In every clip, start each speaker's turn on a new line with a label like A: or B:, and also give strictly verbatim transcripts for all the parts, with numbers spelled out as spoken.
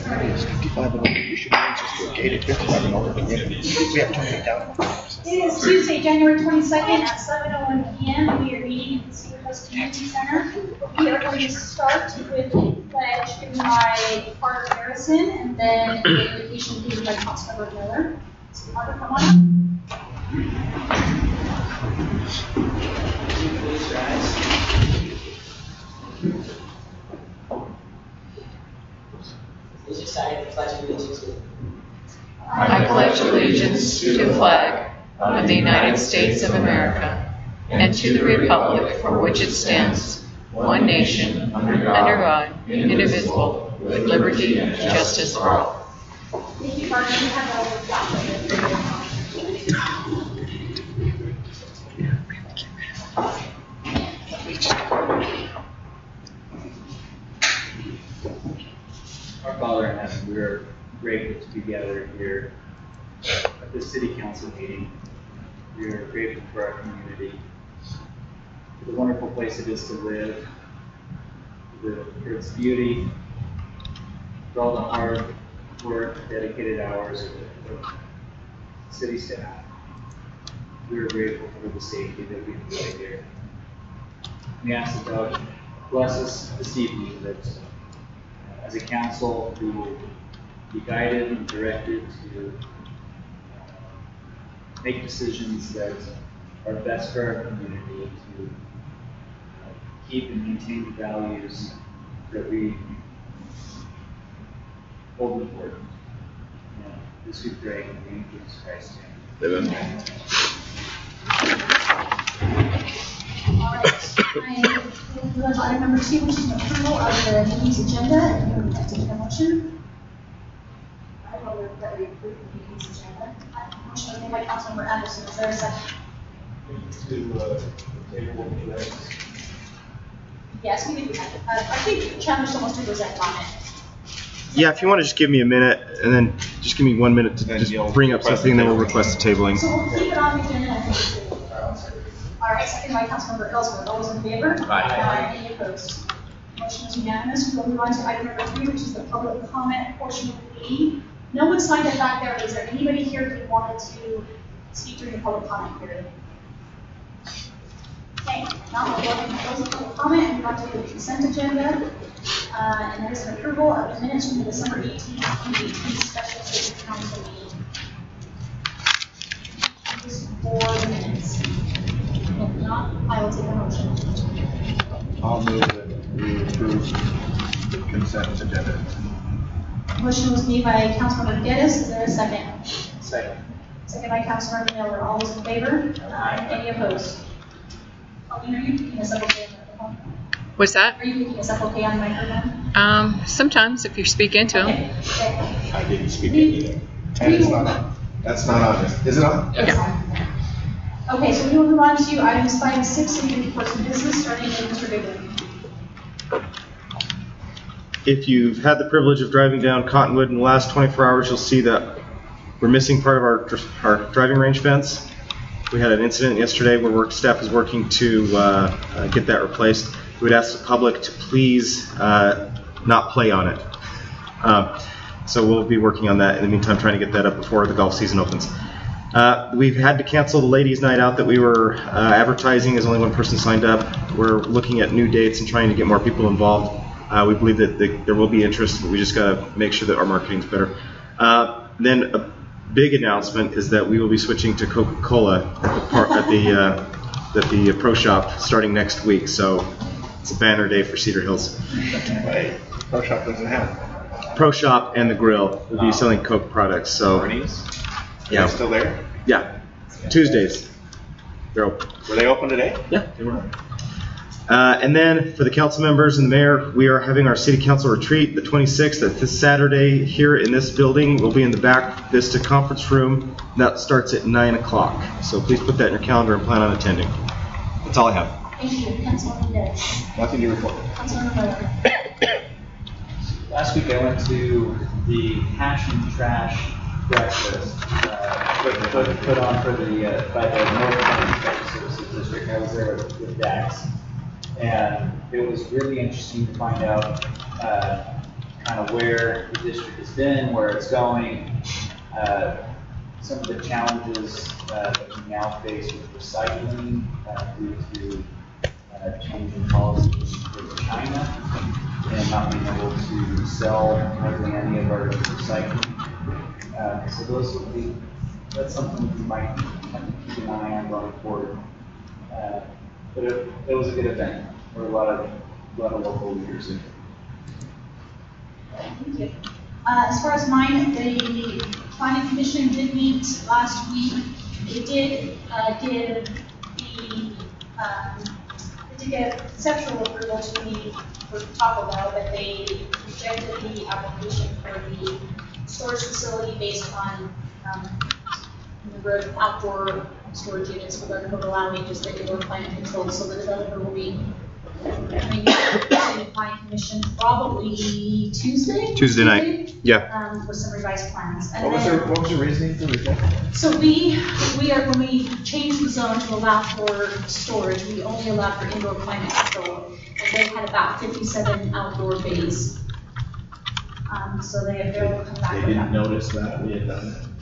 A: It's fifty-five and older. You should change this to a gated fifty-five and older community. We have twenty-eight down.
B: It is Tuesday, January twenty-second at seven oh one p m We are meeting at the Cedar Coast Community Center. We are going to start with a pledge given by Carter Harrison and then an invitation given by Councilmember Miller. So Carter, come on up.
C: Please rise. Please recite the Pledge of Allegiance with me.
D: I pledge allegiance to the flag of the United States of America and to the republic for which it stands, one nation, under God, indivisible, with liberty and justice for all.
B: Thank you, Carter. You have a
E: Our Father in heaven, we are grateful to be gathered here at this city council meeting. We are grateful for our community, for the wonderful place it is to live, for, for its beauty, for all the hard work, dedicated hours of the, of the city staff. We are grateful for the safety that we enjoy here. We ask that God bless us this evening, that uh, as a council we will be guided and directed to uh, make decisions that are best for our community, to uh, keep and maintain the values that we hold important. Uh, this we pray in the name of Jesus Christ.
A: Amen.
B: All right. I will move on to item number two, which is an approval of the meeting's agenda. And you would like to take a motion? I will move that we approve the meeting's agenda. Uh, Motion was made by Councilmember Anderson. Is there a second?
F: To uh, table today.
B: Yes, we did. Uh, I think Chandler's almost to present on it.
A: Yeah, if you want to just give me a minute, and then just give me one minute to just bring up something, and then we'll request a tabling.
B: So we'll keep it on the agenda. I think. All right, second by Councilmember Ellsworth. All those in favor? Aye. Any opposed? Motion is unanimous. We will move on to item number three, which is the public comment portion of the meeting. No one signed up back there. Is there anybody here who wanted to speak during the public comment period? Okay, now we'll go ahead and close the public comment and move on to the consent agenda. Uh, and there is an approval of the minutes from the December eighteenth, twenty eighteen special city council meeting. Just four minutes. If not, I will take a motion.
A: I'll move that we approve the consent agenda.
B: Motion was made by Councilmember Geddes. Is there a second?
E: Second.
B: Second by Councilmember Miller. All those in favor? Aye. Any opposed? Pauline, are you picking us up okay on the microphone?
D: What's that?
B: Are you picking us up okay on the microphone?
D: Um, sometimes if you speak into them.
B: Okay. Okay.
A: I didn't speak into it. And it's not on. That's not on. Is it on?
D: Yeah.
B: Okay, so we will move on to items five and six, city reports and business, starting with Mister Goodwin.
A: If you've had the privilege of driving down Cottonwood in the last twenty-four hours, you'll see that we're missing part of our, our driving range fence. We had an incident yesterday where work staff is working to uh, uh, get that replaced. We would ask the public to please uh, not play on it. Uh, so we'll be working on that in the meantime, trying to get that up before the golf season opens. Uh, we've had to cancel the ladies' night out that we were uh, advertising as only one person signed up. We're looking at new dates and trying to get more people involved. Uh, we believe that the, there will be interest, but we just got to make sure that our marketing's better. Uh, then a big announcement is that we will be switching to Coca-Cola at the, par- at the, uh, at the Pro Shop starting next week. So it's a banner day for Cedar Hills.
F: Wait, Pro Shop doesn't have.
A: Pro Shop and the Grill will be selling Coke products. So
F: Mornings?
A: yeah,
F: Still there?
A: yeah, Tuesdays. They're open.
F: Were they open today?
A: Yeah, they were. Uh, and then for the council members and the mayor, we are having our city council retreat the twenty-sixth. That's this Saturday here in this building. We'll be in the back Vista conference room. That starts at nine o'clock. So please put that in your calendar and plan on attending. That's all I have.
B: Thank you, Councilmember Geddes.
A: Nothing to report.
B: Councilmember Miller.
E: Last week I went to the Passion Trash breakfast uh, put, put, put on for the uh, by the North County Special Services District. I was there with, with Dax, and it was really interesting to find out uh, kind of where the district has been, where it's going, uh, some of the challenges uh, that we now face with recycling uh, due to uh, changing policies with China and not being able to sell hardly any of our recycling. Uh, so those would be, that's something we might have to keep an eye on going forward. Uh, but it, it was a good event. There were a lot of, a lot of local leaders in it.
B: Thank you. Uh, as far as mine, the planning commission did meet last week. They did uh, give the um, they did give conceptual approval to me for Taco Bell, but they rejected the application for the storage facility based on um, the road outdoor storage units for the allowing just the indoor climate control. So the developer will be coming to the planning commission probably Tuesday.
A: Tuesday night. Yeah.
B: Um, with some revised plans. And
F: What was
B: then-
F: their, what was the reasoning for rejecting?
B: So we, we are, when we changed the zone to allow for storage, we only allowed for indoor climate control. And they had about fifty-seven outdoor bays. Um, so they, they'll come back
F: They
B: with
F: didn't
B: that.
F: notice that we had done that.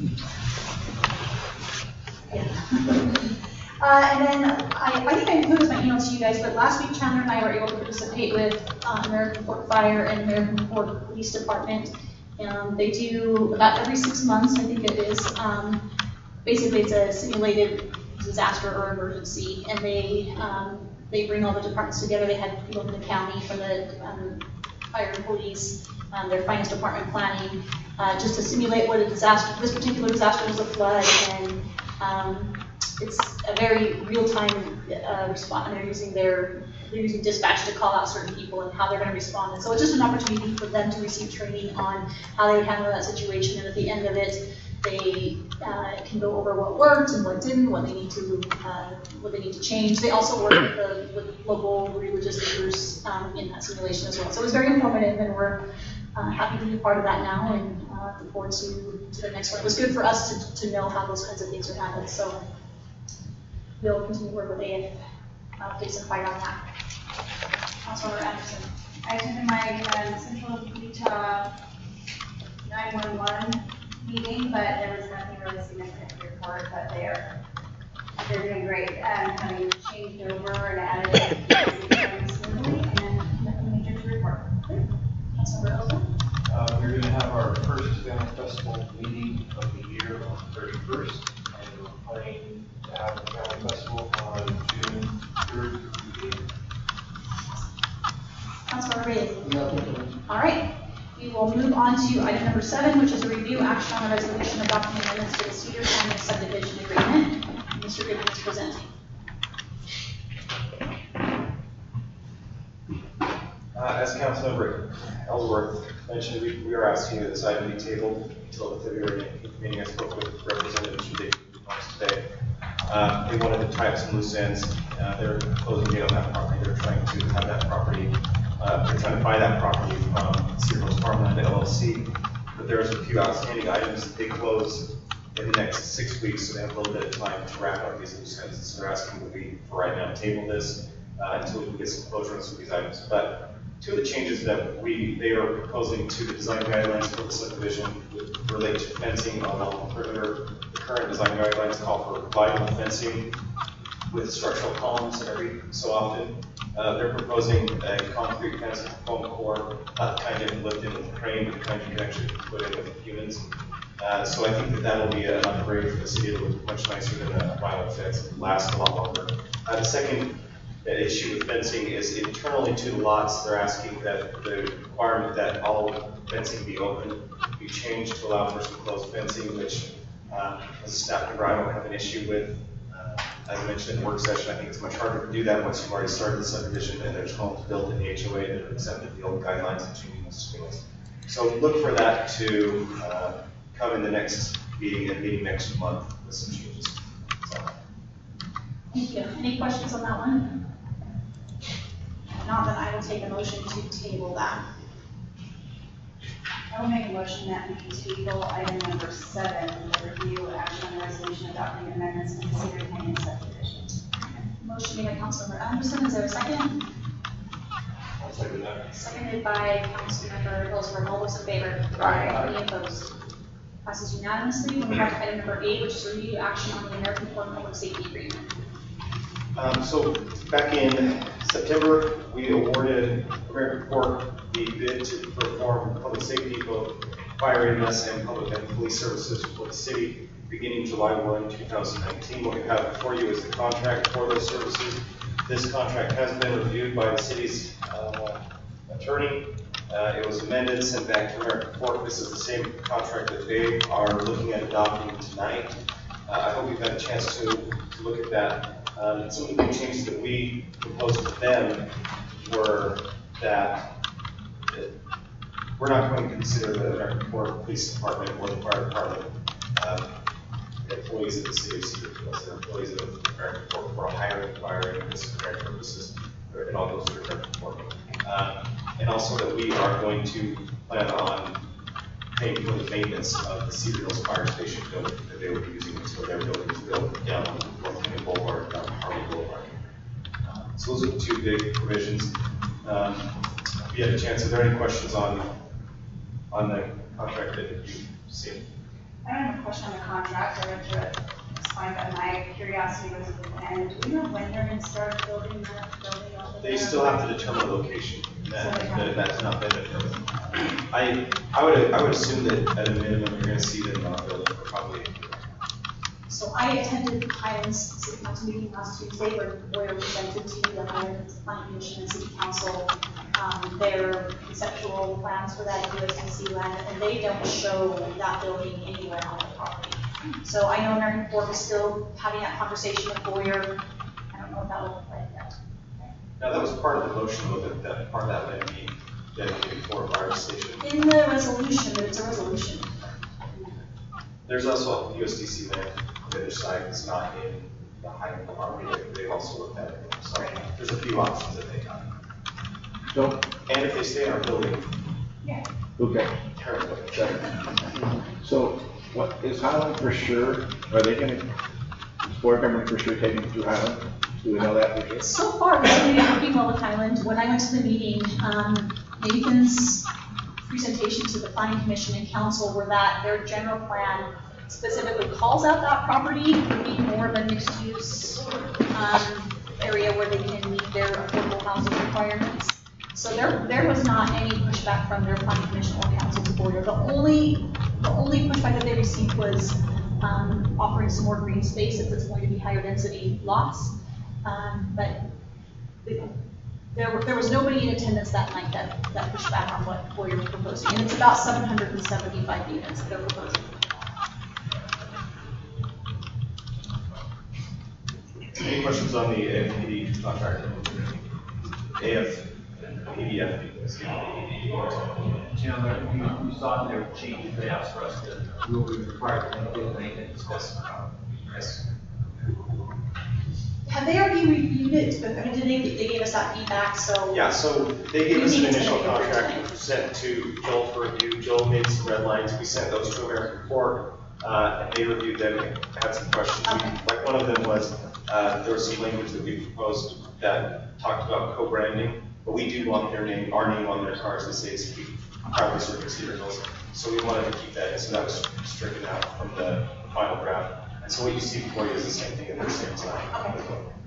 B: Yeah. Uh, and then I, I think I included my email to you guys, but last week Chandler and I were able to participate with uh, American Fork Fire and American Fork Police Department. Um, they do about every six months, I think it is. Um, basically, it's a simulated disaster or emergency, and they um, they bring all the departments together. They had people from the county, from the um, fire and police, um, their finance department, planning, uh, just to simulate what a disaster. This particular disaster was a flood, and um, it's a very real-time uh, response, and they're using their they're using dispatch to call out certain people and how they're going to respond. And so it's just an opportunity for them to receive training on how they would handle that situation. And at the end of it, they uh, can go over what worked and what didn't, what they need to uh, what they need to change. They also work with, the, with local religious leaders um, in that simulation as well. So it was very informative, and we're uh, happy to be part of that now, and uh, look forward to, to the next one. It was good for us to, to know how those kinds of things are handled. So we'll continue to work with A F, uh, police and fire on that. Councilmember Anderson.
G: I attended my um, Central Utah nine one one meeting, but there was nothing really significant to report, but they're, they're doing great. Um, having changed over and added very smoothly, and nothing major to report.
B: Councilmember Elton.
H: Uh, we're going to have our first family festival meeting of the year on the thirty-first, and we're planning to have the family festival on June third through the eighth.
B: Councilmember Bailey. All right. We will move on to item number seven, which is a review action on a resolution adopting amendments to the Cedar Canyon subdivision agreement. Mister Goodman is presenting.
A: Uh, as Councilmember Ellsworth mentioned, we, we are asking that this item be tabled until the February nineteenth meeting. I spoke with representatives from Dayton today. Uh, they wanted to tie up some loose ends. Uh, they're closing date on that property. They're trying to have that property, uh, they're trying to buy that property from Cedar Hills Farmland L L C. But there's a few outstanding items that they close in the next six weeks, so they have a little bit of time to wrap up these loose ends. So they're asking that we, for right now, table this uh, until we can get some closure on some of these items. But two of the changes that we, they are proposing to the design guidelines for the subdivision would relate to fencing along the perimeter. The current design guidelines call for vinyl fencing with structural columns every so often. Uh, they're proposing a concrete fence with foam core, not the kind you can lift in with a crane, but the kind you can actually put in with humans. Uh, so I think that that'll be an upgrade for the city. It'll look much nicer than a vinyl fence. It'll last a lot longer. Uh, the second The issue with fencing is internally to the lots. They're asking that the requirement that all fencing be open be changed to allow for some closed fencing, which uh, as a staff member I don't have an issue with. Uh, as I mentioned in the work session, I think it's much harder to do that once you've already started the subdivision and there's homes built in the H O A that have accepted the old guidelines and changing those scales. So look for that to uh, come in the next meeting and meeting next month with some changes. So.
B: Thank you. Any questions on that one? If not, then I will take a motion to table that.
G: I will make a motion that we table item number seven, the review action on resolution adopting amendments to the Cedar Canyon subdivision.
B: Motion made by Councilmember Anderson. Is there a second?
H: second that.
B: Seconded by Councilmember Ellsworth. All those in favor? Aye. Any opposed? Passes unanimously. We'll move on to item number eight, which is review action on the American Corps Public Safety Agreement.
A: Um, so back in September, we awarded American Corps the bid to perform public safety, both fire E M S and public and police services for the city, beginning July first, two thousand nineteen. What we have before you is the contract for those services. This contract has been reviewed by the city's uh, attorney. Uh, it was amended, sent back to American Corps. This is the same contract that they are looking at adopting tonight. Uh, I hope you've had a chance to, to look at that. Um, some of the big changes that we proposed to them were that uh, we're not going to consider the American Corps Police Department or the Fire Department uh, employees of the city of Cedar Hills. They're employees of the American Corps for hiring, firing, and disciplinary purposes. It all goes through the American Corps. Uh, and also that we are going to plan on paying for the maintenance of the Cedar Hills Fire Station building that they would be using until their building is built down on North Canyon Boulevard, down Harley Boulevard. Uh, so those are the two big provisions. Um, if you had a chance, are there any questions on on the contract that you've seen?
G: I don't have a question on the contract, I read through it, it's fine, but my curiosity was at the end, do we know when they're gonna start building that building over
A: They
G: there?
A: still have to determine the location. That, that, that's not been determined. I I would I would assume that at a minimum you're going to see them not building for probably.
B: So I attended Highlands City Council meeting last Tuesday where Boyer presented to the Highlands Planning Commission and City Council um, their conceptual plans for that U S D C land, and they don't show that building anywhere on the property. So I know American Corps is still having that conversation with Boyer. I don't know what that will look like yet.
A: Now that was part of the motion, though, that, that part of that land be dedicated for a fire station.
B: In the resolution, but it's a resolution.
A: There's also U S D C land on the other side that's not in the Highland property that they've also looked at. It. So there's a few options that they have.
F: So,
A: And if they stay in our building,
B: Yeah.
F: okay.
A: terribly.
F: So, what, is Highland for sure, are they gonna, is board member for sure taking through Highland? Do we know that for sure?
B: So far, we've been working well with Highland. When I went to the meeting, um, Nathan's presentation to the Planning Commission and Council were that their general plan specifically calls out that property to be more of a mixed-use um, area where they can meet their affordable housing requirements. So there, there was not any pushback from their Planning Commission or Council to Boyer. The only, the only pushback that they received was um, offering some more green space if it's going to be higher density lots. Um, but there, were, there was nobody in attendance that night that, that pushed back on what Boyer was proposing. And it's about seven hundred seventy-five units that they're proposing.
A: Any questions on the A F P D contract? A F P D F.
H: Chandler, you, you saw there were changes they asked for us to, will be required to do maintenance. Yes. Yes.
B: Have they already reviewed it? But, I mean, did they, they gave us that feedback, so.
A: Yeah, so they gave us an
B: We need to
A: initial
B: take it for
A: contract,
B: tonight.
A: sent to Joel for review. Joel made some red lines. We sent those to American Corps, uh, and they reviewed them and had some questions.
B: Okay.
A: Like one of them was, uh, there was some language that we proposed that talked about co-branding, but we do want their name, our name on their cars that says we proudly serve Cedar Hills. So we wanted to keep that, and so that was stricken out from the final draft. And so what you see before you is the same thing that they're saying tonight.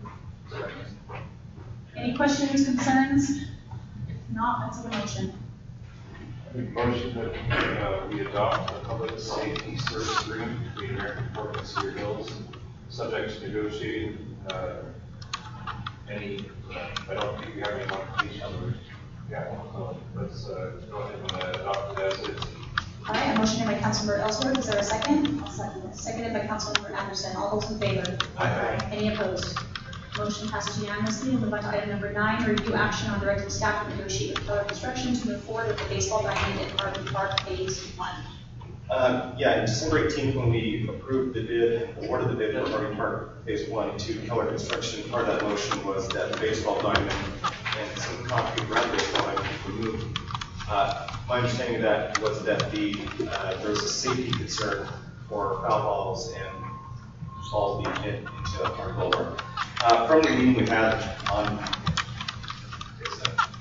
B: Any questions, concerns? If not, that's a motion.
H: Make motion that uh, we adopt a public safety service agreement between American Corps and Cedar Hills, subject to negotiating uh, any, uh, I don't think we have any modification on the, yeah, so let's uh, go ahead and uh, adopt it as is.
B: All right, a motion made by Councilmember Ellsworth. Is there a second? I'll second it. Seconded by Councilmember Anderson. All those in favor?
A: Aye.
B: Any opposed? Motion passes unanimously. We'll move on to item number nine, review action on directing staff to negotiate with Keller Construction to move forward with the baseball diamond at Harvey Park Phase One.
A: Um, yeah, in December eighteenth, when we approved the bid, awarded the bid for Harvey Park Phase One to Keller Construction, part of that motion was that the baseball diamond and some concrete around the baseball diamond be removed. Uh, my understanding of that was that the uh, there was a safety concern for foul balls and balls being hit into our boulevard. Uh, from the meeting we had on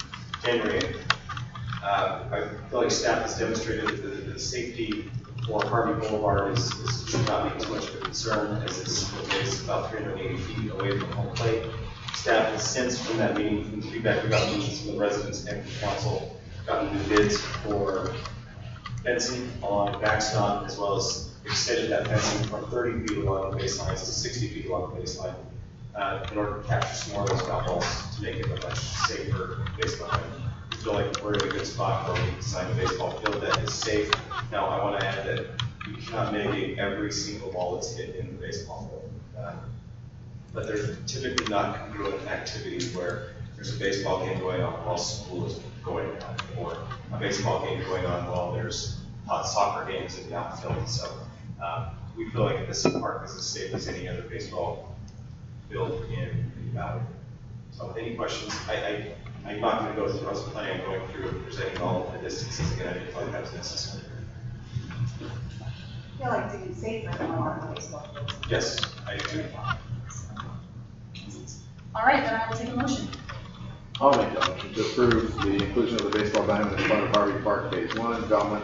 A: January eighth. Uh, I feel like staff has demonstrated that the, the safety for Harvey Boulevard is, is, should not be too much of a concern, as it's located about three hundred eighty feet away from home plate. Staff has since, from that meeting, from the feedback we got from the residents and from council, gotten new bids for fencing along backstop, as well as extended that fencing from thirty feet along the baselines to sixty feet along the baseline, uh, in order to capture some more of those ground balls to make it a much safer baseline. We feel like we're in a good spot where we design a baseball field that is safe. Now, I want to add that you cannot mitigate every single ball that's hit in the baseball field. Uh, but there's typically not congruent activities where there's a baseball game going on while school is going on, or a baseball game going on while there's uh, soccer games in the outfield. So uh, we feel like this park is as safe as any other baseball field in the valley. So any questions? I, I, I'm not going to go through, I was planning on going through presenting all of the distances again. I didn't feel like that was necessary.
G: I feel like to be safer than a lot of baseball fields.
A: Yes, I do.
B: All right, then I will take a motion.
F: I'll make that motion to approve the inclusion of the baseball diamond in front of Harvey Park Phase One development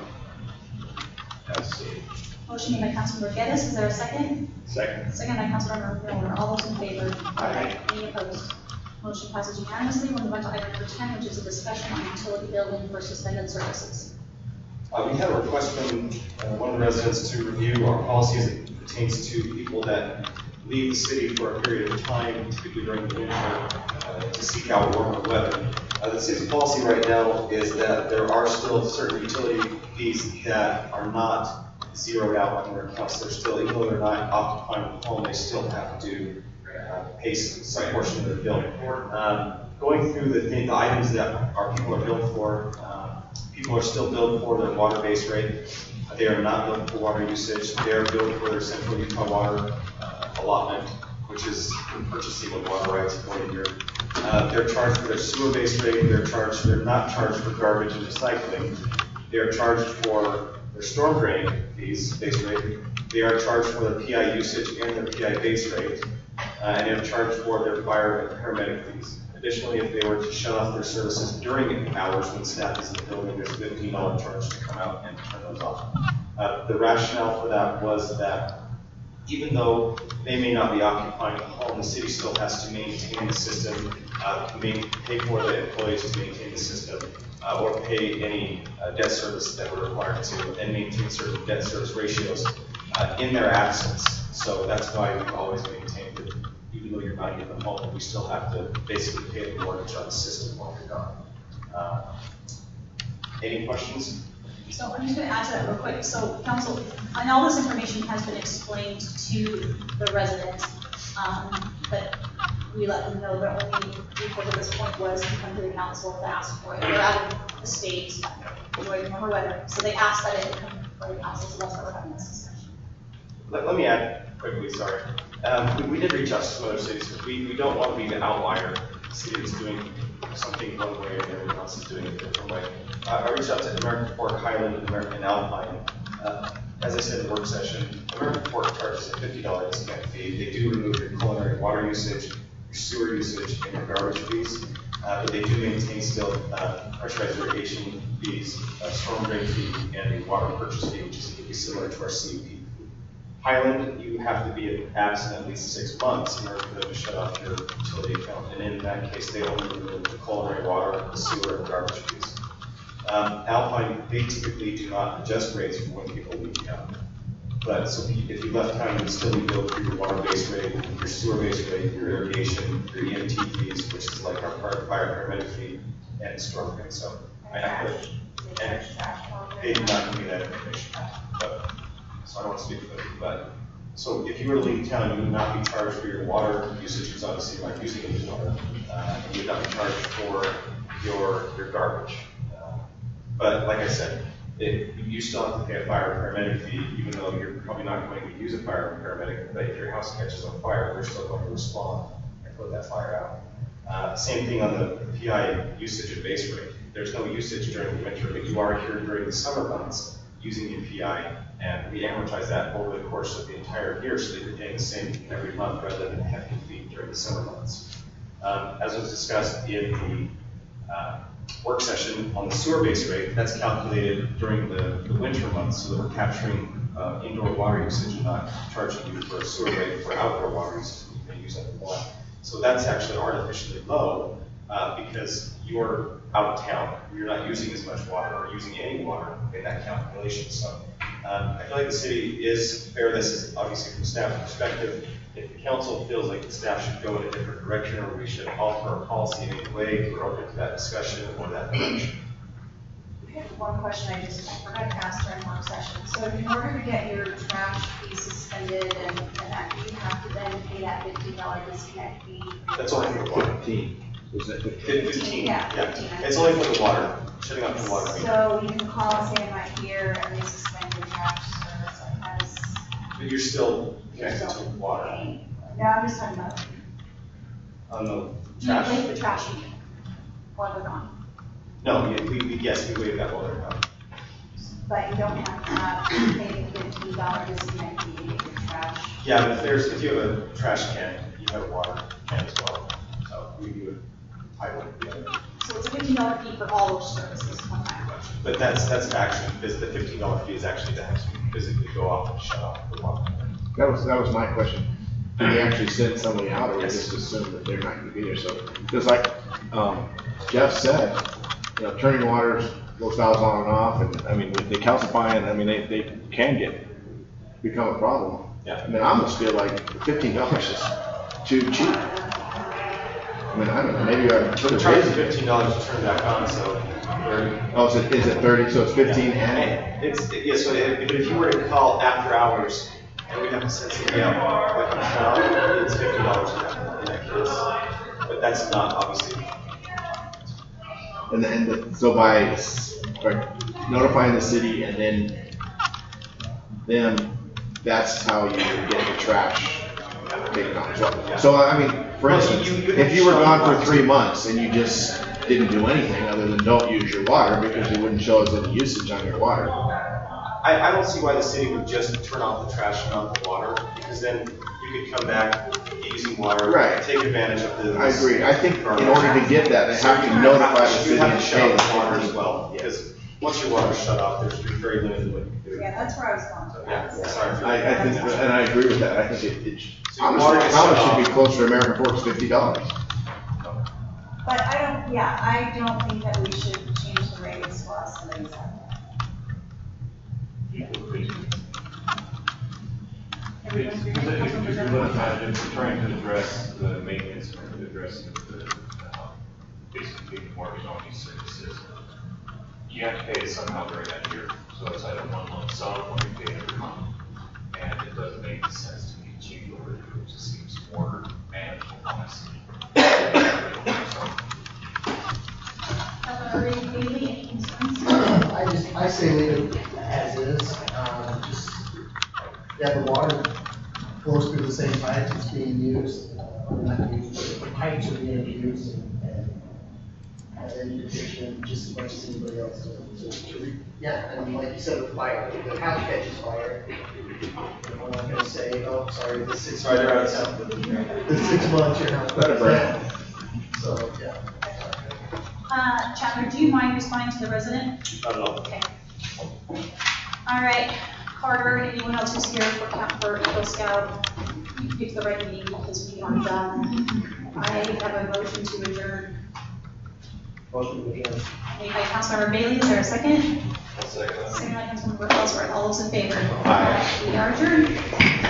F: as stated.
B: Motion made by Councilmember Geddes, is there a second?
F: Second.
B: Second by Councilmember Miller, all those in favor?
F: Aye.
B: Any opposed? Motion passes unanimously. We'll move on to item number ten, which is a discussion on utility billing for suspended services.
A: Uh, we had a request from uh, one of the residents to review our policies that pertains to people that leave the city for a period of time, typically during the winter, uh, to seek out warmer weather. Uh, the city's policy right now is that there are still certain utility fees that are not zeroed out on their accounts. They're still, even though they're not occupying the home, they still have to uh, pay some portion of their bill. Um, going through the, the items that our people are billed for, uh, people are still billed for their water base rate. They are not billed for water usage. They are billed for their Central Utah water uh, allotment, which is purchasing of water rights for a year. Uh, they're charged for their sewer base rate. They're charged. They're not charged for garbage and recycling. They are charged for their storm drain fees, base rate. They are charged for their P I usage and their P I base rate, uh, and they're charged for their fire and paramedic fees. Additionally, if they were to shut off their services during hours when staff is in the building, there's a fifteen dollar charge to come out and turn those off. Uh, the rationale for that was that even though they may not be occupying the home, the city still has to maintain the system, uh, main, pay for the employees to maintain the system, uh, or pay any uh, debt service that we're required to, and maintain certain debt service ratios uh, in their absence. So that's why we've always maintained that even though you're not in the home, we still have to basically pay the mortgage on the system while you're gone. Uh, any questions?
B: So I'm just going to add to that real quick. So council, and all this information has been explained to the residents, um, but we let them know that only report at this point was to come to the council to ask for it. They're out of the state, enjoying warmer weather, so they asked that it come for the council, so that's why we're having this discussion.
A: Let, let me add quickly, sorry. Um, we, we did reach out to some other cities because we, we don't want to be the outlier. The city is doing something one way and everyone else is doing it a different way. Uh, I reached out to American Fork, Highland, and American Alpine. Uh, as I said in the work session, American Fork charges a fifty dollar discount fee. They do remove your culinary water usage, your sewer usage, and your garbage fees, uh, but they do maintain still uh, pressurized irrigation fees, uh, storm drain fee, and a water purchase fee, which is similar to our C U P. Highland, you have to be absent at least six months in order for them to shut off your utility account, and in that case, they only remove the culinary water, the sewer, and garbage fees. Um, Alpine, they typically do not adjust rates for when people leave town. But so if you left town, you'd still be billed for your water base rate, your sewer base rate, your irrigation, your E M T fees, which is like our fire paramedic fee, and storm drain. So I have to, and they did not give me that information. But, so I don't want to speak for them, but so if you were to leave town, you would not be charged for your water usage, because obviously you're not using any water. Uh, you would not be charged for your your garbage. Uh, but like I said, it, you still have to pay a fire and paramedic fee, even though you're probably not going to use a fire and paramedic. But if your house catches on fire, they're still going to respond and put that fire out. Uh, same thing on the P I usage and base rate. There's no usage during the winter, but you are here during the summer months using your P I, and we amortize that over the course of the entire year, so that you're paying the same every month rather than a hefty fee during the summer months. Um, as was discussed in the uh, work session on the sewer base rate. That's calculated during the, the winter months so that we're capturing uh, indoor water usage and not charging you for a sewer rate for outdoor water usage you may use at the lot. So that's actually artificially low uh, because you're out of town. You're not using as much water or using any water in that calculation. So um, I feel like the city is fair. This is obviously from staff perspective. If the council feels like the staff should go in a different direction or we should alter our policy in any way, we're open to that discussion or that direction.
G: I have one question I just, I forgot to ask during work session. So in order to get your trash fee suspended and, and that, you have to then pay that fifteen dollar disconnect fee?
A: That's only for the water.
F: Fifteen. Was that fifteen?
A: Fifteen,
G: Yeah,
A: yeah.
G: fifteen.
A: It's only for the water, shutting off the water.
G: So you can call and say, I'm not here, and they suspend your trash service, like, how does?
A: But you're still
G: you're
A: connected
G: still
A: to water
G: paying? No, I'm just talking about,
A: on the
G: you
A: trash.
G: pay the trash fee while they're gone,
A: No, we, we, we- yes, we waive that while they're gone.
G: but you don't have to have, to pay the fifteen dollar disconnect fee to get your trash.
A: Yeah, but if there's, if you have a trash can, you have a water can as well. So we do it title together.
B: So it's a fifteen dollar fee for all those services, one time.
A: But that's, that's an action, because the fifteen dollar fee is actually to actually physically go off and shut off the water.
F: That was, that was my question. Do we actually send somebody out, or we
A: Yes.
F: just assume that they're not gonna be there? So, just like, um, Jeff said, you know, turning waters, those valves on and off, and, I mean, with the calcifying, I mean, they, they can get, become a problem.
A: Yeah.
F: I mean, I almost feel like fifteen dollars is too cheap. I mean, I don't know, maybe I should
A: We're
F: have
A: charging
F: raised it.
A: fifteen dollars to turn back on, so we're.
F: Oh, is it, is it thirty, so it's fifteen
A: Yeah.
F: and?
A: It's, yeah, so if, if you were to call after hours, and we'd have to send somebody out, like on a shut off, it's fifty dollars in that, in that case. But that's not obviously.
F: And then, the- so by s- by notifying the city and then, then that's how you would get the trash taken out as well. So, I mean, for
A: Well,
F: instance,
A: you- you
F: if you were
A: have
F: gone
A: shown-
F: for three months and you just didn't do anything other than don't use your water because you wouldn't show us any usage on your water.
A: I, I don't see why the city would just turn off the trash and not the water, because then you could come back using water.
F: Right.
A: Take advantage of the.
F: I agree. I think in order to get that, they have to notify the city
A: You have
F: and
A: to shut
F: pay
A: off the water
F: the
A: as well, because once your water's shut off, there's there's very limited what you can do.
G: Yeah, that's where I was going.
A: So, yeah, sorry for
F: I,
A: that.
F: I think, and I agree with that. I think it, it,
A: So your water
F: honestly,
A: gets
F: how
A: shut
F: should be
A: off.
F: closer to American Forks, fifty dollars.
G: But I don't, yeah, I don't think that we should change the rates while somebody's out there. Everyone's
H: If
G: agreeing?
H: if
G: Councilmember
H: you're
G: Brennan?
H: looking at it, if you're trying to address the maintenance and addressing the, uh, basically mortgage on these services, you have to pay it somehow during that year. So it's either one lump sum or you pay it every month. And it doesn't make sense to me to change over, it just seems more manageable, honestly.
B: Councilmember Bailey, any concerns?
I: I just, I say leave it as is, um, just, yeah, the water flows through the same pipes, it's being used, uh, not used, but the pipes are being used and, and uh, then you petition just as much as anybody else to, to, to re, yeah, and like you said, with fire, the house catches fire. I'm not gonna say, oh, sorry, the six.
A: Sorry, they're out of
I: months, The six months, your house.
F: Let it burn.
I: So, yeah.
B: Uh, Chandler, do you mind responding to the resident?
A: Not at all.
B: Okay. All right, Carter, anyone else who's here for Camp for Eagle Scout, you picked the right meeting because we are done. I have a motion to adjourn.
I: Motion to adjourn.
B: Made by Councilmember Bailey, is there a second?
H: I'll second that.
B: Second by Councilmember Ellsworth, all those in favor?
F: Aye.
B: We are adjourned.